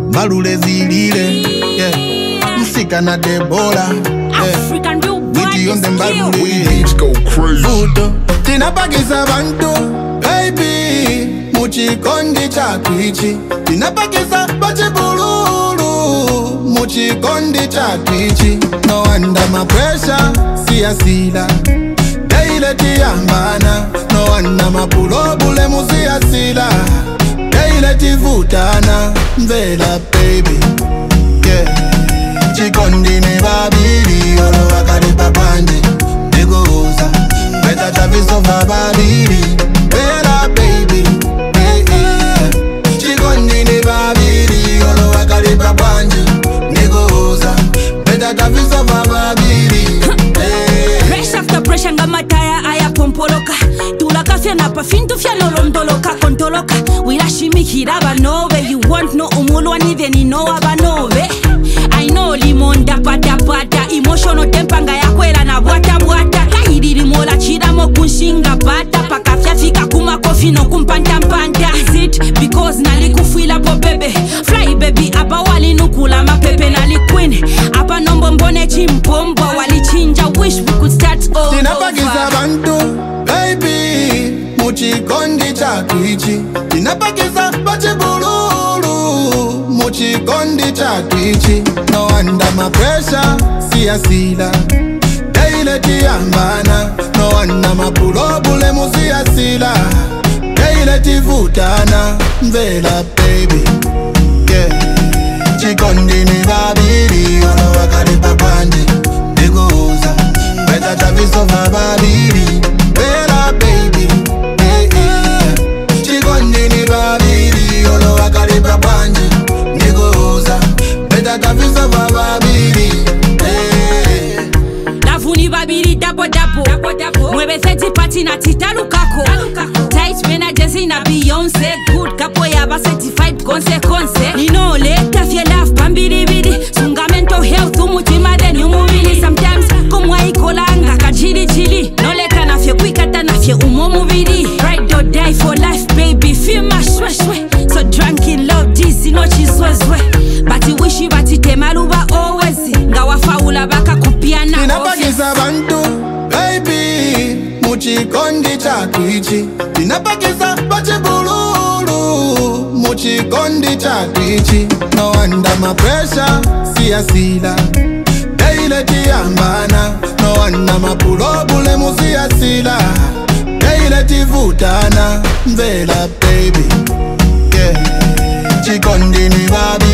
Malule zilile, yeah. Msika na Debola, African real boy on them skill. Beats go crazy. Buto, tinapakisa bantu, baby. Muchikondi chakwichi, tinapakisa bachibululu. Muchikondi chakwichi, no under my pressure, siyasila. Daile tiyambana, no under my pulobule musiyasila. Daile tivutana, mvela baby, yeah. Chikondi ni babili, olo wakari papande, negoza. Beta taviso fa babili, bela baby, hey, hey. Chikondi ni babili, olo wakari papande, negoza. Beta taviso fa babili, hey. Pressure after pressure nga mataya aya pompoloka. Tulaka fya na pafintu fya nolondoloka kontoloka. Wirashimikira banove, you want no umulwani then you know abanove. I know limonda pata pata, emotional tempanga ya kwela na bwata bwata. Kahiri mola chiramo kunshinga bata, pakafya fika kuma kofi no kumpanta mpanta. Is it because nalikufila po bebe? Fly baby apa wali nukula mapepe nali queen. Apa nombo mbone chimpombo wali chinja, wish we could start all Tinapakisa over. bantu, baby. Muchikondi chakwichi, tinapakisa bachibululu. Muchikondi chakwichi, no under my pressure, siyasila. Daile tiyambana, no under my pulobule musiyasila. Daile tivutana, mvela baby, yeah. Chikondi ni babili, olo wakari papande, negoza. Beta taviso fa babili, bela baby, hey, hey. Chikondi ni babili, olo wakari papande, negoza. Beta taviso fa babili, hey. Lavuni babili dapo dapo. Mwebe seti pati na tita lukako. Tight mena jezi na Beyonce. Good kapo ya ba certified konse. Nino leta fye love pambili bidi. Sunga mental health umutima then umubili. Sometimes kumwa ikolanga kajili chili. No leta na fye kwikata na fye umumubili. Ride or die for life baby. Feel my shwe. So drunk in love dizzy no chiswezwe. Bati wishi bati temaluba always. Ngawa faula baka kupiana Tinapakisa bantu, baby. Muchikondi chakwichi, tinapakisa bachibululu. Muchikondi chakwichi, no under my pressure, siyasila. Daile tiyambana, no under my pulobule musiyasila. Daile tivutana, mvela baby, yeah. Chikondi ni babi